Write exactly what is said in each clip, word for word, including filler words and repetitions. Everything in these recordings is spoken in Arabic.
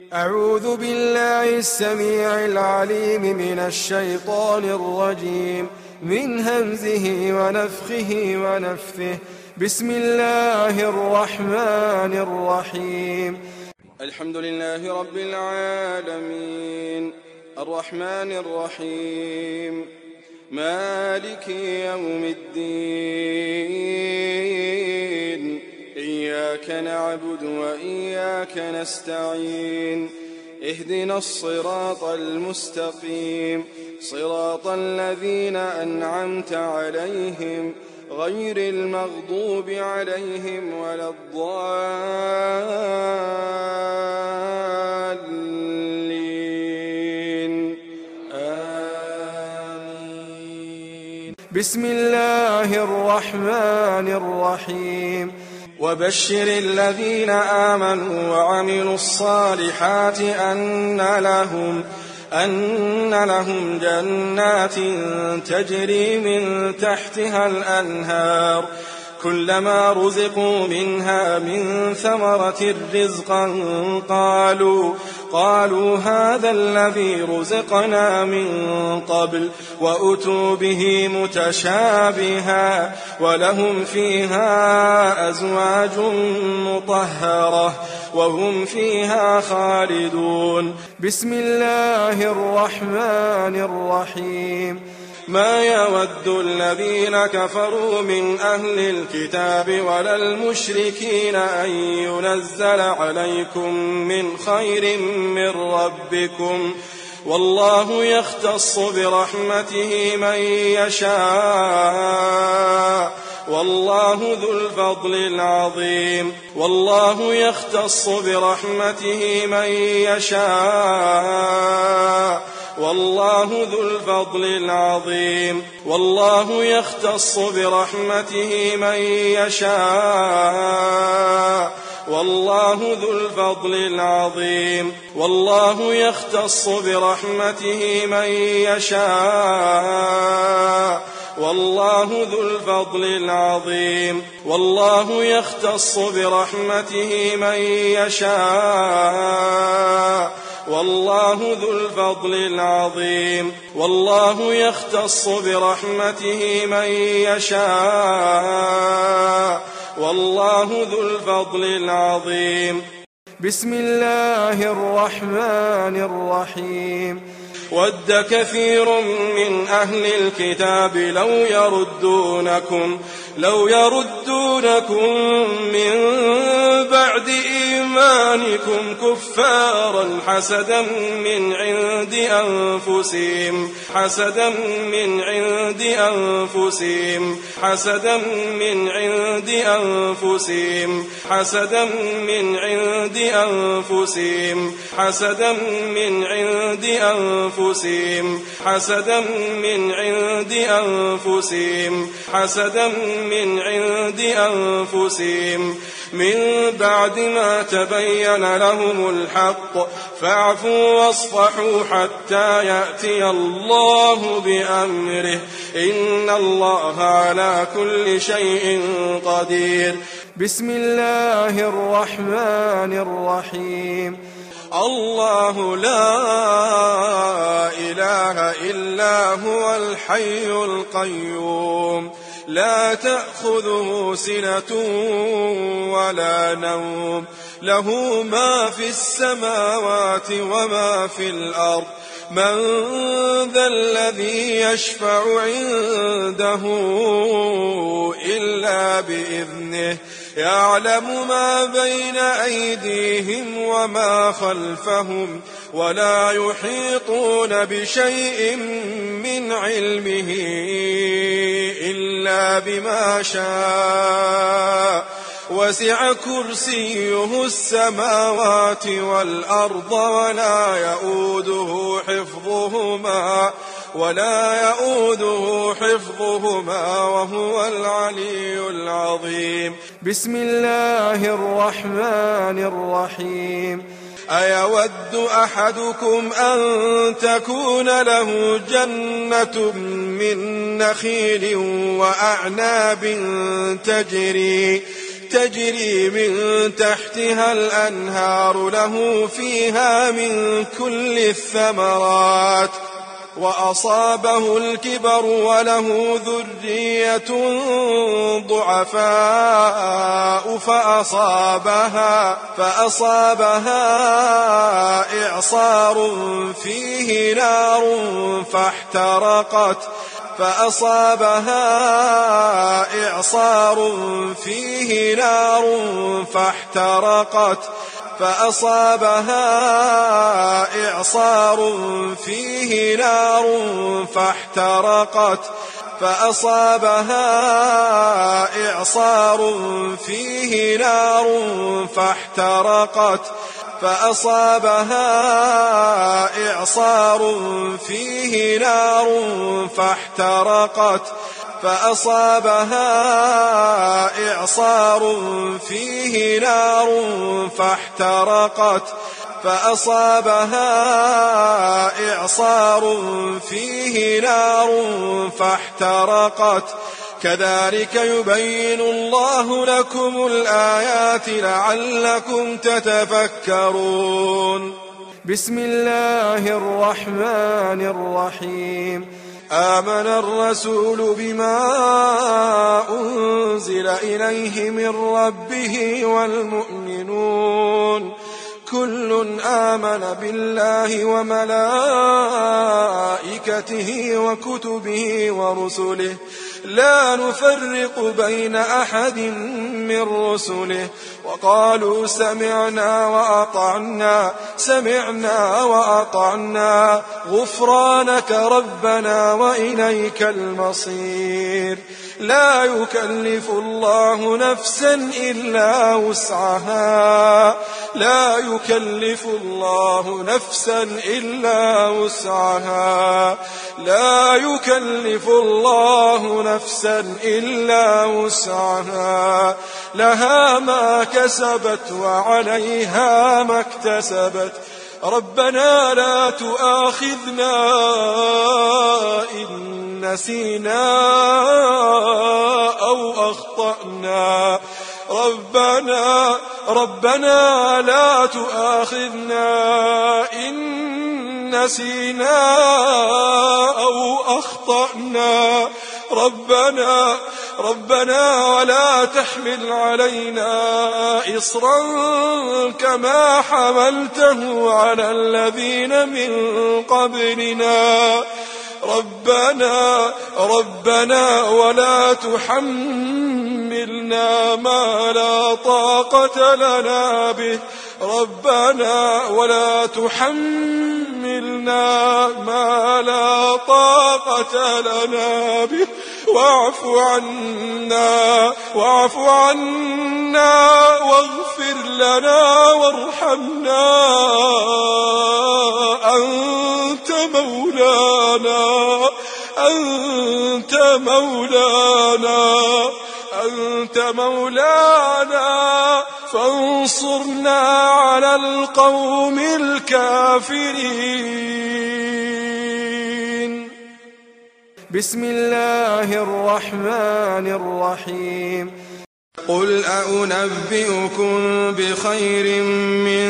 أعوذ بالله السميع العليم من الشيطان الرجيم من همزه ونفخه ونفثه. بسم الله الرحمن الرحيم. الحمد لله رب العالمين الرحمن الرحيم مالك يوم الدين إياك نعبد وإياك نستعين اهدنا الصراط المستقيم صراط الذين أنعمت عليهم غير المغضوب عليهم ولا الضالين آمين. بسم الله الرحمن الرحيم. وبشر الذين آمنوا وعملوا الصالحات أن لهم أن لهم جنات تجري من تحتها الأنهار كلما رزقوا منها من ثمرة رزقا قالوا قالوا هذا الذي رزقنا من قبل وأتوا به متشابها ولهم فيها أزواج مطهرة وهم فيها خالدون. بسم الله الرحمن الرحيم. ما يود الذين كفروا من أهل الكتاب ولا المشركين أن ينزل عليكم من خير من ربكم والله يختص برحمته من يشاء والله ذو الفضل العظيم. والله يختص برحمته من يشاء والله ذو الفضل العظيم. والله يختص برحمته من يشاء والله ذو الفضل العظيم. والله يختص برحمته من يشاء والله ذو الفضل العظيم. والله يختص برحمته من يشاء والله ذو الفضل العظيم. والله يختص برحمته من يشاء والله ذو الفضل العظيم. بسم الله الرحمن الرحيم. ود كثير من أهل الكتاب لو يردونكم لو يردونكم من بعد إيمانكم كفارا حسدا من عند أنفسهم حسدا من عند أنفسهم حسدا من عند أنفسهم حسدا من عند أنفسهم حسدا من عند أنفسهم حسدا من عند أنفسهم حسدا من عند أنفسهم من بعد ما تبين لهم الحق فاعفوا واصفحوا حتى يأتي الله بأمره إن الله على كل شيء قدير. بسم الله الرحمن الرحيم. الله لا إله إلا هو الحي القيوم لا تأخذه سنة ولا نوم له ما في السماوات وما في الأرض من ذا الذي يشفع عنده إلا بإذنه يعلم ما بين أيديهم وما خلفهم ولا يحيطون بشيء من علمه إلا بما شاء وسع كرسيه السماوات والأرض ولا يؤوده حفظهما ولا يؤوده حفظهما وهو العلي العظيم. بسم الله الرحمن الرحيم. أيود أحدكم أن تكون له جنة من نخيل وأعناب تجري تجري من تحتها الأنهار له فيها من كل الثمرات وأصابه الكبر وله ذرية ضعفاء فأصابها, فأصابها إعصار فيه نار فاحترقت فأصابها إعصار فيه نار فاحترقت فأصابها إعصار فيه نار فاحترقت فأصابها إعصار فيه نار فاحترقت فأصابها إعصار فيه نار فاحترقت فأصابها إعصار فيه نار فاحترقت فأصابها إعصار فيه نار فاحترقت كذلك يبين الله لكم الآيات لعلكم تتفكرون. بسم الله الرحمن الرحيم. آمن الرسول بما أنزل إليه من ربه والمؤمنون كل آمن بالله وملائكته وكتبه ورسله لا نفرق بين أحد من رسله وقالوا سمعنا وأطعنا سمعنا وأطعنا غفرانك ربنا وإليك المصير. لا يكلف الله نفسا إلا وسعها لا يكلف الله نفسا إلا وسعها لا يكلف الله نفسا إلا وسعها لها ما كسبت وعليها ما اكتسبت ربنا لا تؤاخذنا إن نسينا أو أخطأنا ربنا ربنا لا تؤاخذنا إن نسينا أو أخطأنا ربنا ربنا ولا تحمل علينا إصرا كما حملته على الذين من قبلنا ربنا ربنا ولا تحملنا ما لا طاقة لنا به ربنا ولا تحملنا ما لا طاقة لنا به واعف عنا واعف عنا واغفر لنا وارحمنا أنت مولانا أنت مولانا أنت مولانا فانصرنا على القوم الكافرين. بسم الله الرحمن الرحيم. قل أنبئكم بخير من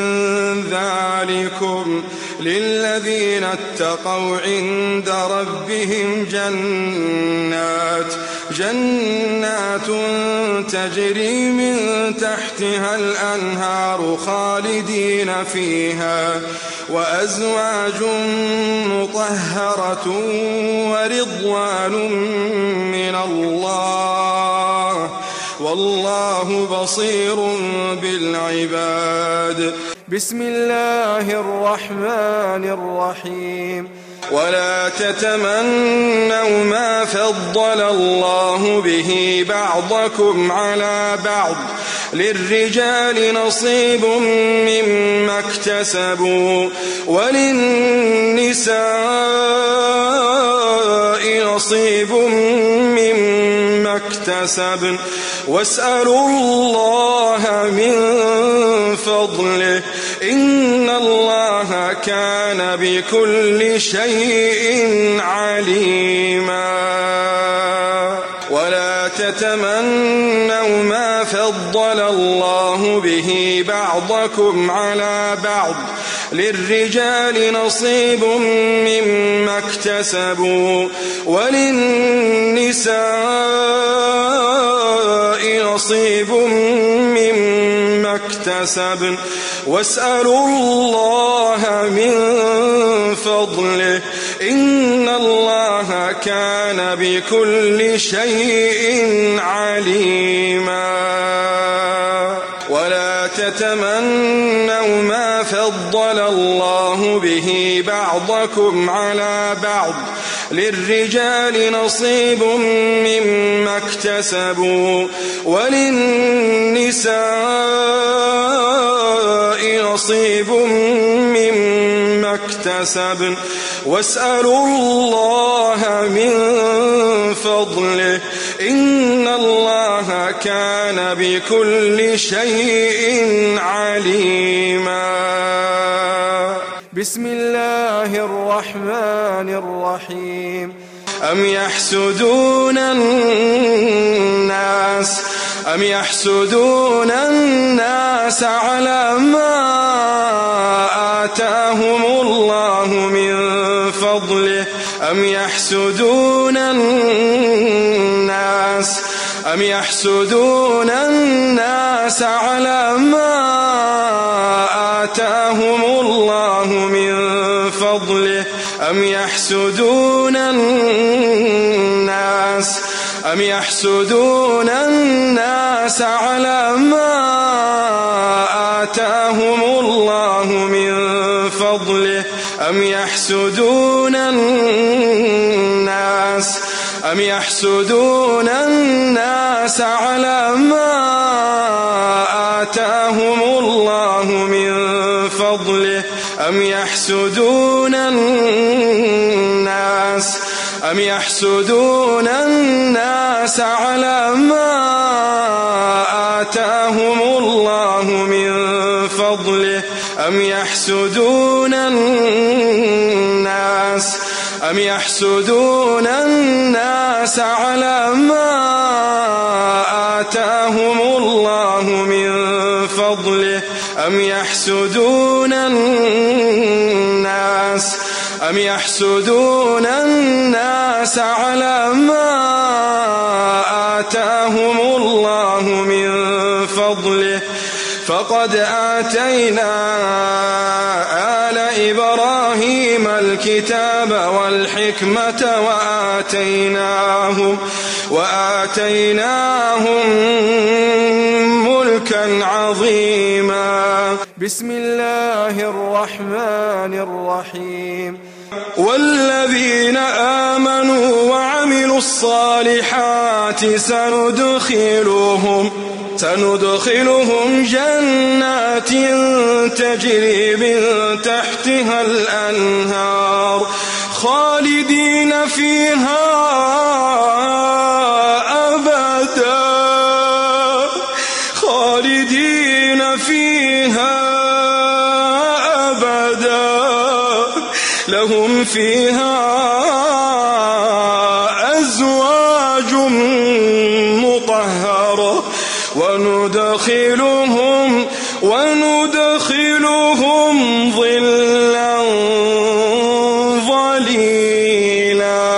ذلكم للذين اتقوا عند ربهم جنات جنات تجري من تحتها الأنهار خالدين فيها وأزواج مطهرة ورضوان من الله والله بصير بالعباد. بسم الله الرحمن الرحيم. ولا تتمنوا ما فضل الله به بعضكم على بعض للرجال نصيب مما اكتسبوا وللنساء نصيب مما اكتسبن واسألوا الله من فضله إن الله كان بكل شيء عليما. ولا تتمنوا ما فضل فضل الله به بعضكم على بعض للرجال نصيب مما اكتسبوا وللنساء نصيب مما اكتسبن واسألوا الله من فضله إن الله كان بكل شيء عليما ولا تتمنوا ما فضل الله به بعضكم على بعض للرجال نصيب مما اكتسبوا وللنساء نصيب مما اكتسبن واسألوا الله من فضله إن الله كان بكل شيء عليما. بسم الله الرحمن الرحيم. أم يحسدون الناس أم يحسدون الناس على ما آتاهم الله من فضله أم يحسدون الناس أم يحسدون الناس على ما آتاهم الله من فضله أم يحسدون الناس أم يحسدون الناس على ما آتاهم الله من فضله أم يحسدون الناس أم يحسدون الناس على ما آتاهم الله من فضله أم يحسدون الناس أم يحسدون الناس على ما آتاهم الله من فضله أم يحسدون الناس أم يحسدون الناس على ما آتاهم الله من فضله أم يحسدون الناس أم يحسدون الناس على ما آتاهم الله من فضله فقد آتينا آل إبراهيم الكتاب والحكمة وآتيناهم وآتيناهم ملكا عظيما. بسم الله الرحمن الرحيم. والذين آمنوا وعملوا الصالحات سندخلهم سندخلهم جنات تجري من تحتها الأنهار خالدين فيها أبدا خالدين فيها أبدا لهم فيها أزواج مطهرة وندخلهم وندخلهم ظلا ظليلا.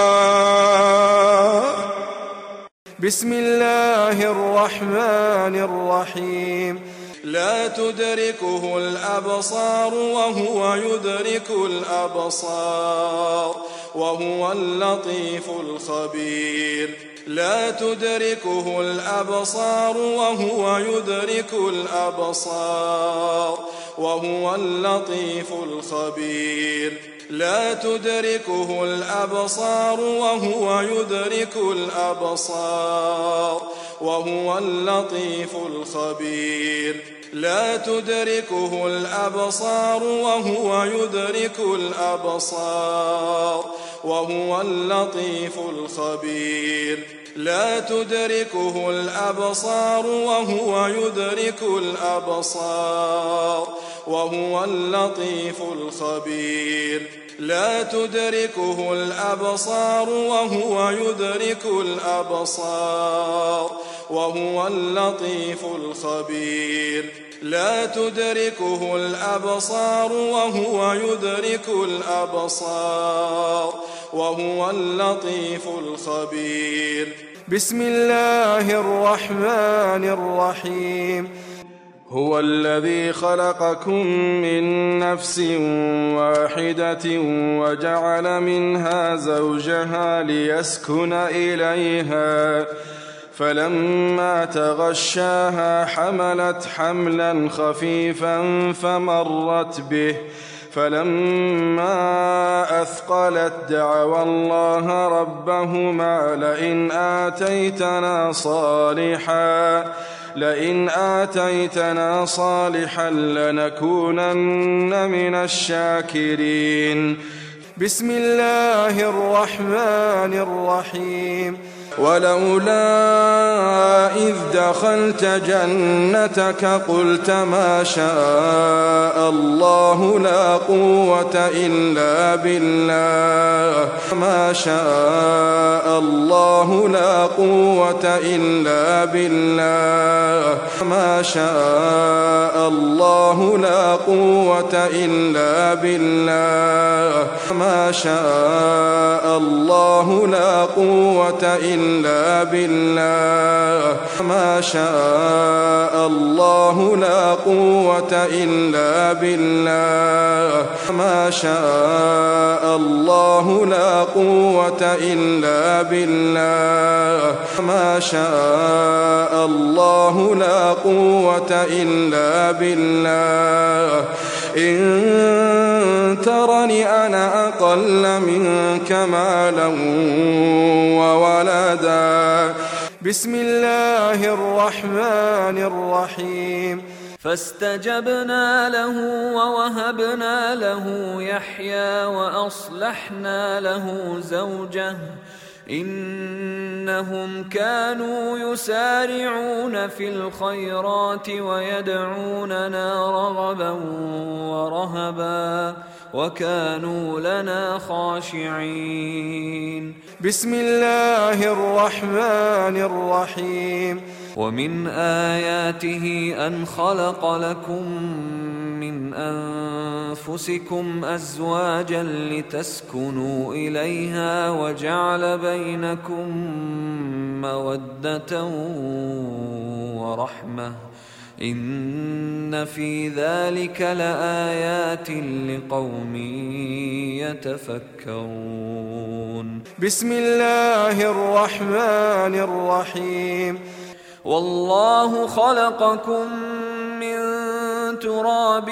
بسم الله الرحمن الرحيم. لا تدركه الأبصار وهو يدرك الأبصار وهو اللطيف الخبير. لا تدركه الأبصار وهو يدرك الأبصار وهو اللطيف الخبير. لا تدركه الأبصار وهو يدرك الأبصار وهو اللطيف الخبير. لا تدركه الأبصار وهو يدرك الأبصار وهو اللطيف الخبير. لا تدركه الأبصار وهو يدرك الأبصار وهو اللطيف الخبير. لا تدركه الأبصار وهو يدرك الأبصار وهو اللطيف الخبير لا تدركه الأبصار وهو يدرك الأبصار وهو اللطيف الخبير بسم الله الرحمن الرحيم هو الذي خلقكم من نفس واحدة وجعل منها زوجها ليسكن إليها فلما تغشاها حملت حملا خفيفا فمرت به فلما أثقلت دعوا الله ربهما لئن آتيتنا صالحا لئن آتيتنا صالحا لنكونن من الشاكرين بسم الله الرحمن الرحيم ولولا إذ دخلت جنتك قلت ما شاء الله لا قوة إلا بالله ما شاء الله لا قوة إلا بالله ما شاء الله لا قوة إلا بالله ما شاء الله لا قوة إلا إلا بالله ما شاء الله لا قوة إلا بالله ما شاء الله لا قوة إلا بالله ما شاء الله لا قوة إلا بالله إن ترني أنا أقل منك مالا وولدا بسم الله الرحمن الرحيم فاستجبنا له ووهبنا له يحيى وأصلحنا له زوجه إنهم كانوا يسارعون في الخيرات ويدعوننا رغبا ورهبا وكانوا لنا خاشعين بسم الله الرحمن الرحيم ومن آياته أن خلق لكم من أنفسكم أزواجا لتسكنوا إليها وجعل بينكم مودة ورحمة إن في ذلك لآيات لقوم يتفكرون بسم الله الرحمن الرحيم والله خلقكم من تراب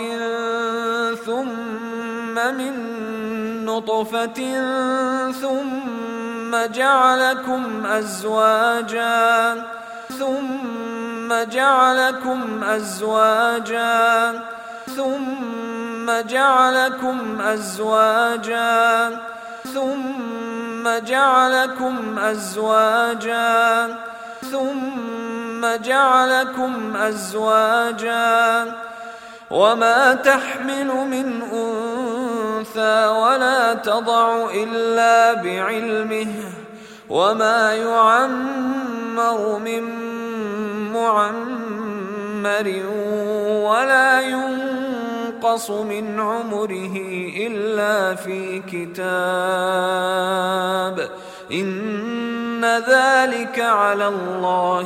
ثم من نطفة ثم جعلكم أزواجا ثم جعلكم أزواجا ثم جعلكم أزواجا ثم جعلكم أزواجا ثم جعلكم أزواجا وما تحمل من أنثى ولا تضع إلا بعلمه وما يعمر من معمر ولا ينقص من عمره إلا في كتاب إن ذلك على الله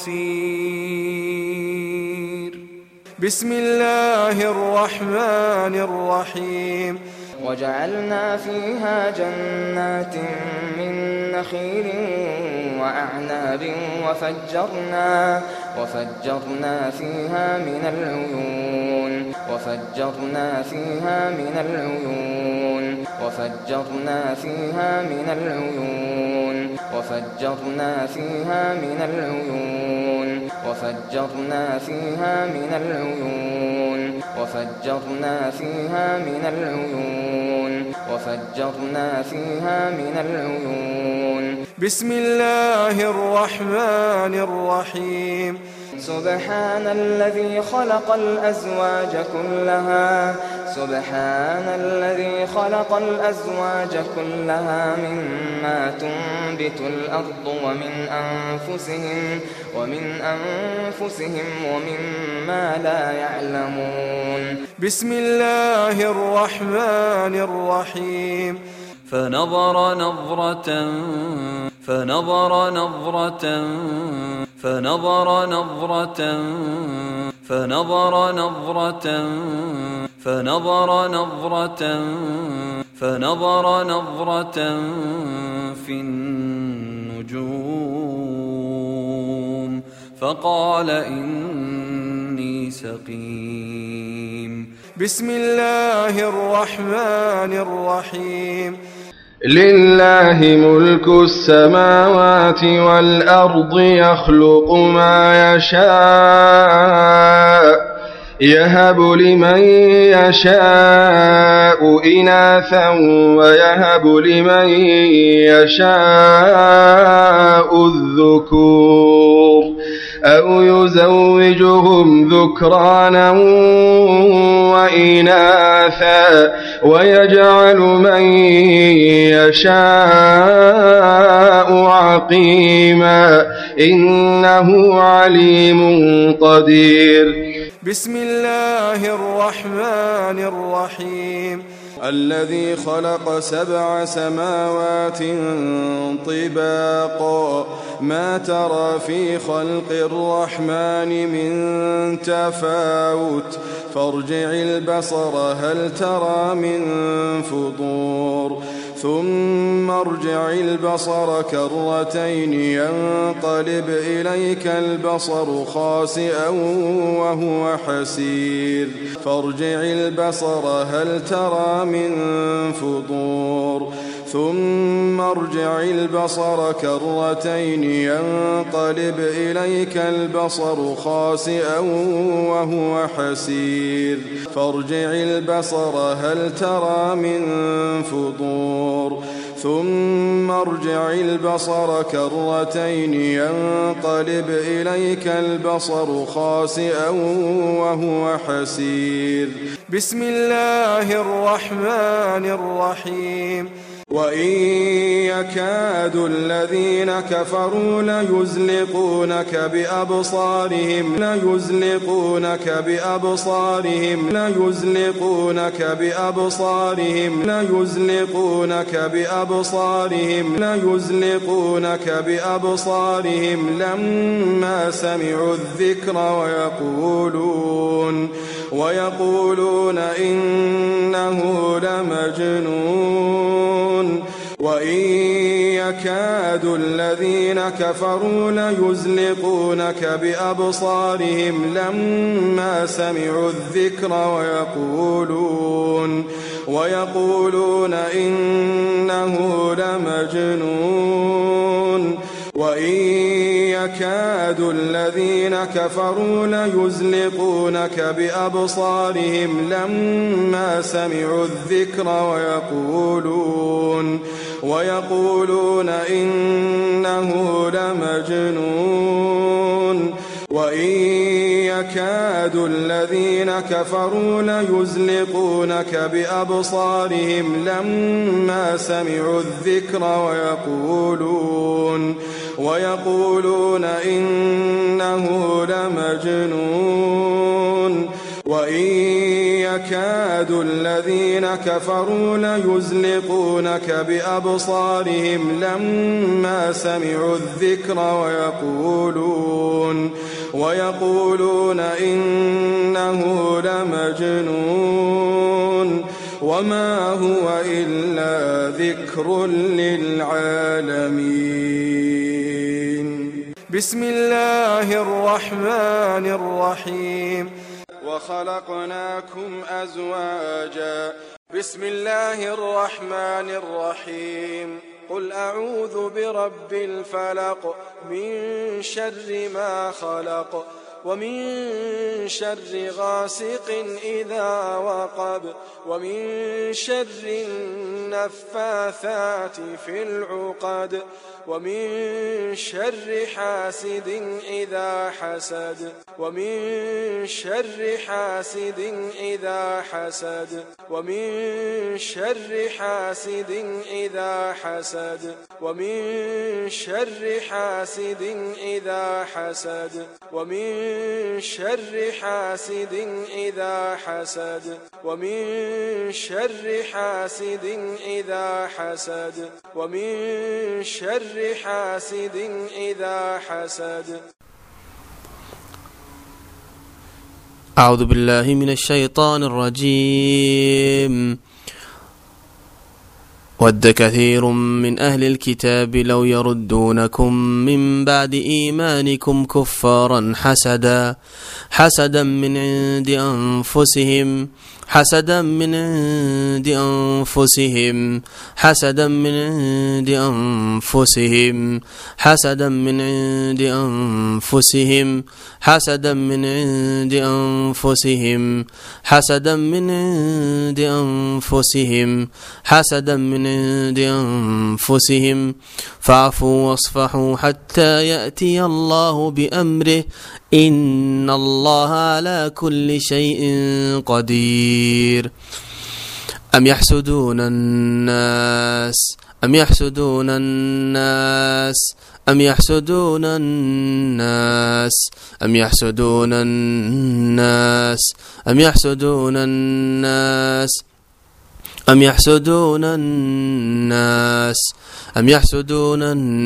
يسير بسم الله الرحمن الرحيم وجعلنا فيها جنات من نخيل وأعناب وفجرنا وفجرنا فيها من العيون وفجرنا فيها من العيون وفجرنا فيها من العيون وفجرنا فيها من العيون وفجرنا فيها من العيون وفجرنا فيها من العيون وفجرنا فيها من العيون بسم الله الرحمن الرحيم سبحان الذي خلق الأزواج كلها سبحان الذي خلق الأزواج كلها مما تنبت الأرض ومن أنفسهم ومن أنفسهم ومما لا يعلمون. بسم الله الرحمن الرحيم. فنظر نظرة فنظر نظرة فنظر نظرة فنظر نظرة فنظر نظرة فنظر نظرة في النجوم فقال إني سقيم. بسم الله الرحمن الرحيم. لله ملك السماوات والأرض يخلق ما يشاء يهب لمن يشاء إناثا ويهب لمن يشاء الذكور أو يزوجهم ذكرانا وإناثا ويجعل من يشاء عقيما إنه عليم قدير. بسم الله الرحمن الرحيم. الذي خلق سبع سماوات طباقا ما ترى في خلق الرحمن من تفاوت فارجع البصر هل ترى من فطور ثم ارجع البصر كرتين ينقلب إليك البصر خاسئا وهو حسير فارجع البصر هل ترى من فطور ثم ارجع البصر كرتين ينقلب إليك البصر خاسئا وهو حسير فارجع البصر هل ترى من فطور ثم ارجع البصر كرتين ينقلب إليك البصر خاسئا وهو حسير. بسم الله الرحمن الرحيم. وإن يكاد الذين كفروا ليزلقونك بأبصارهم ليزلقونك بأبصارهم ليزلقونك بأبصارهم ليزلقونك بأبصارهم ليزلقونك بأبصارهم لما سمعوا الذكر ويقولون ويقولون إنه لمجنون. وإن يكاد الذين كفروا ليزلقونك بأبصارهم لما سمعوا الذكر ويقولون ويقولون إنه لمجنون. وإن يكاد الذين كفروا ليزلقونك بأبصارهم لما سمعوا الذكر ويقولون ويقولون إنه لمجنون. وإن يكاد الذين كفروا ليزلقونك بأبصارهم لما سمعوا الذكر ويقولون ويقولون إنه لمجنون. وإن يكاد الذين كفروا ليزلقونك بأبصارهم لما سمعوا الذكر ويقولون ويقولون إنه لمجنون وما هو إلا ذكر للعالمين. بسم الله الرحمن الرحيم. وخلقناكم أزواجا. بسم الله الرحمن الرحيم. قل أعوذ برب الفلق من شر ما خلق ومن شر غاسق إذا وقب ومن شر النفاثات في العقد ومن شر حاسد إذا حسد ومن شر حاسد إذا حسد ومن شر حاسد إذا حسد ومن شر حاسد إذا حسد ومن شر حاسد إذا حسد ومن شر حاسد إذا حسد ومن شر حاسد إذا حسد. أعوذ بالله من الشيطان الرجيم. ود كثير من أهل الكتاب لو يردونكم من بعد إيمانكم كفارا حسدا حسدا من عند أنفسهم حسدا من عند أنفسهم حسدا من عند أنفسهم حسدا من عند أنفسهم حسدا من عند أنفسهم حسدا من عند أنفسهم حسدا من عند أنفسهم فاعفوا واصفحوا حتى يأتي الله بأمره إن الله على كل شيء قدير. أم يحسدون الناس أم يحسدون الناس أم يحسدون الناس أم يحسدون الناس أم يحسدون الناس أم يحسدون الناس أم يحسدون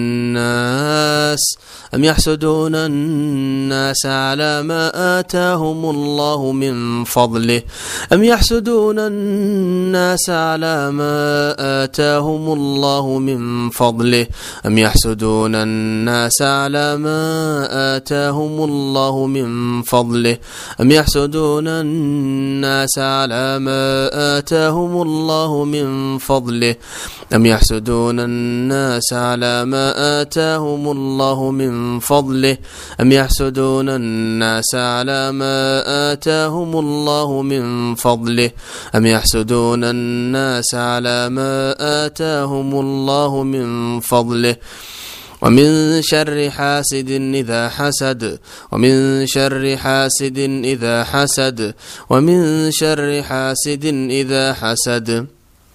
الناس أم يحسدون الناس على ما آتاهم الله من فضله أم يحسدون الناس على ما آتاهم الله من فضله أم يحسدون الناس على ما آتاهم الله من فضله أم يحسدون الناس على ما آتاهم الله من فضله أم يحسدون الناس على ما آتاهم الله من فضله أم يحسدون الناس على ما آتاهم الله من فضله أم يحسدون الناس على ما آتاهم الله من فضله ومن شر حاسد إذا حسد ومن شر حاسد إذا حسد ومن شر حاسد إذا حسد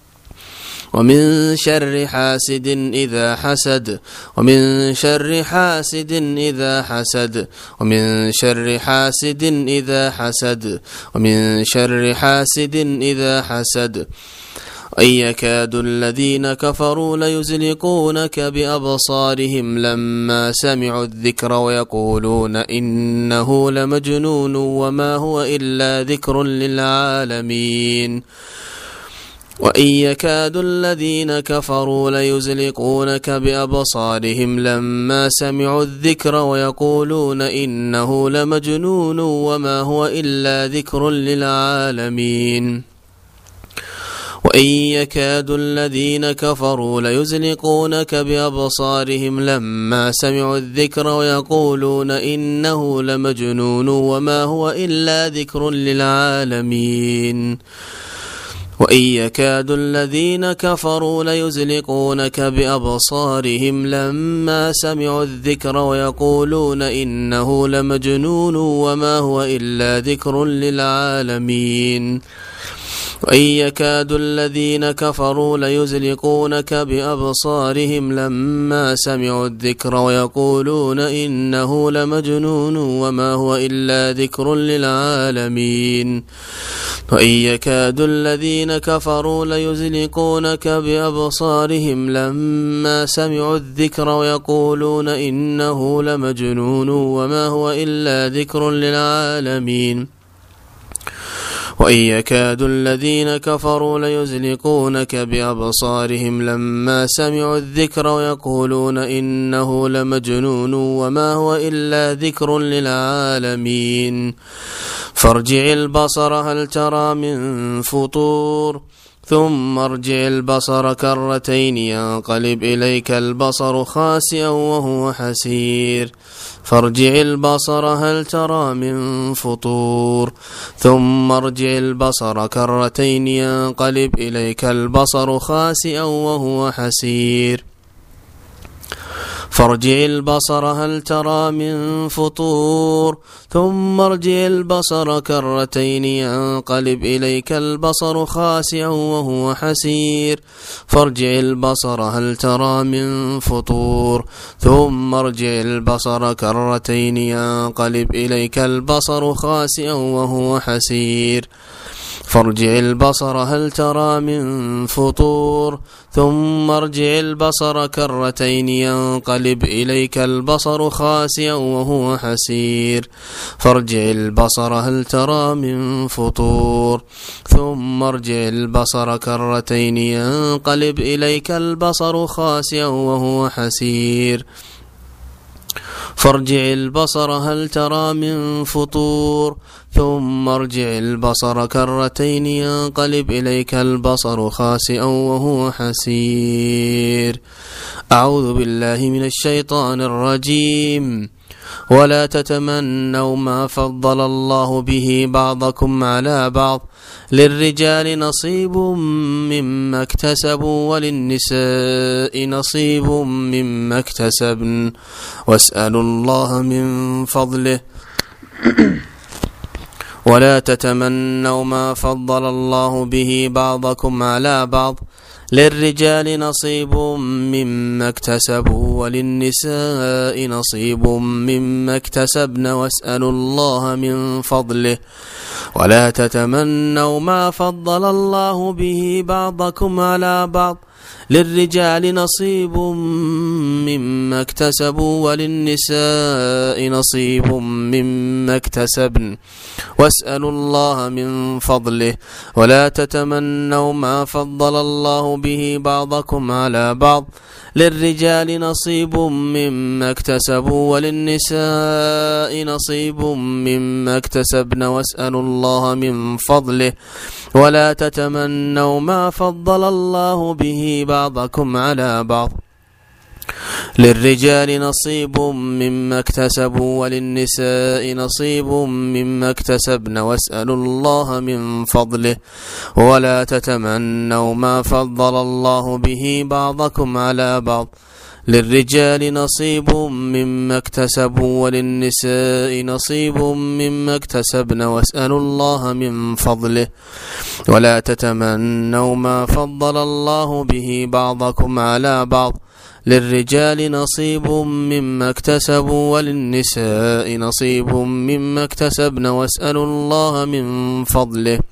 ومن شر حاسد إذا حسد ومن شر حاسد إذا حسد ومن شر حاسد إذا حسد ومن شر حاسد إذا حسد وإن يكاد الذين كفروا ليزلقونك بأبصارهم لما سمعوا الذكر ويقولون إنه لمجنون وما هو إلا ذكر للعالمين وإن يكاد الذين كفروا ليزلقونك بأبصارهم لما سمعوا الذكر ويقولون إنه لمجنون وما هو إلا ذكر للعالمين وإن يكاد الذين كفروا ليزلقونك بأبصارهم لما سمعوا الذكر ويقولون إنه لمجنون وما هو إلا ذكر للعالمين وإن يكاد الذين كفروا ليزلقونك بأبصارهم لما سمعوا الذكر ويقولون إنه لمجنون وما هو إلا ذكر للعالمين وإن يكاد الذين كفروا ليزلقونك بأبصارهم لما سمعوا الذكر ويقولون إنه لمجنون وما هو إلا ذكر للعالمين وإن يكاد الذين كفروا ليزلقونك بأبصارهم لما سمعوا الذكر ويقولون إنه لمجنون وما هو إلا ذكر للعالمين وإن يكاد الذين كفروا ليزلقونك بأبصارهم لما سمعوا الذكر ويقولون إنه لمجنون وما هو إلا ذكر للعالمين فارجع البصر هل ترى من فطور ثم ارجع البصر كرتين ينقلب إليك البصر خاسئا وهو حسير فارجع البصر هل ترى من فطور ثم ارجع البصر كرتين ينقلب إليك البصر خاسئا وهو حسير فارجع البصر هل ترى من فطور ثم ارجع البصر كرتين ينقلب إليك البصر خاسئا وهو حسير فارجع البصر هل ترى من فطور ثم ارجع البصر كرتين ينقلب إليك البصر خاسئا وهو حسير فارجع البصر هل ترى من فطور ثم ارجع البصر كرتين ينقلب إليك البصر خاسئا وهو حسير فارجع البصر هل ترى من فطور ثم ارجع البصر كرتين ينقلب إليك البصر خاسئا وهو حسير فارجع البصر هل ترى من فطور ثم ارجع البصر كرتين ينقلب إليك البصر خاسئا وهو حسير. أعوذ بالله من الشيطان الرجيم. ولا تتمنوا ما فضل الله به بعضكم على بعض للرجال نصيب مما اكتسبوا وللنساء نصيب مما اكتسبن واسألوا الله من فضله ولا تتمنوا ما فضل الله به بعضكم على بعض للرجال نصيب مما اكتسبوا وللنساء نصيب مما اكتسبن واسألوا الله من فضله ولا تتمنوا ما فضل الله به بعضكم على بعض للرجال نصيب مما اكتسبوا وللنساء نصيب مما اكتسبن واسألوا الله من فضله ولا تتمنوا ما فضل الله به بعضكم على بعض للرجال نصيب مما اكتسبوا وللنساء نصيب مما اكتسبن واسألوا الله من فضله ولا تتمنوا ما فضل الله به بعضكم على بعض للرجال نصيب مما اكتسبوا وللنساء نصيب مما اكتسبن واسألوا الله من فضله ولا تتمنوا ما فضل الله به بعضكم على بعض للرجال نصيب مما اكتسبوا وللنساء نصيب مما اكتسبن واسألوا الله من فضله ولا تتمنوا ما فضل الله به بعضكم على بعض للرجال نصيب مما اكتسبوا وللنساء نصيب مما اكتسبن واسألوا الله من فضله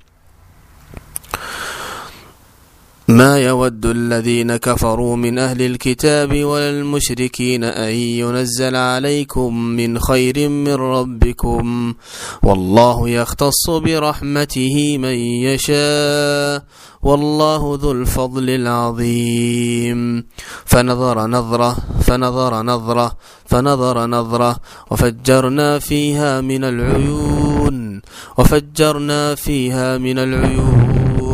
ما يود الذين كفروا من أهل الكتاب ولا المشركين أن ينزل عليكم من خير من ربكم والله يختص برحمته من يشاء والله ذو الفضل العظيم فنظر نظرة فنظر نظرة فنظر نظرة وفجرنا فيها من العيون وفجرنا فيها من العيون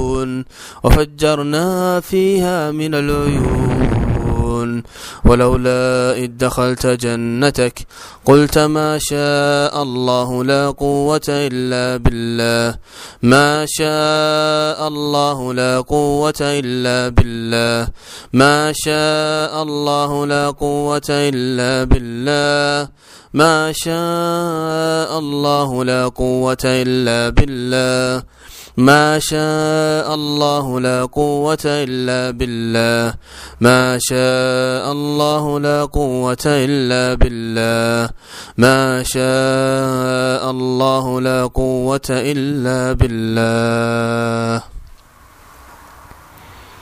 وفجرنا فيها من العيون ولولا إذ دخلت جنتك قلت ما شاء الله لا قوة إلا بالله ما شاء الله لا قوة إلا بالله ما شاء الله لا قوة إلا بالله ما شاء الله لا قوة إلا بالله ما شاء الله لا قوة إلا بالله ما شاء الله لا قوة إلا بالله ما شاء الله لا قوة إلا بالله.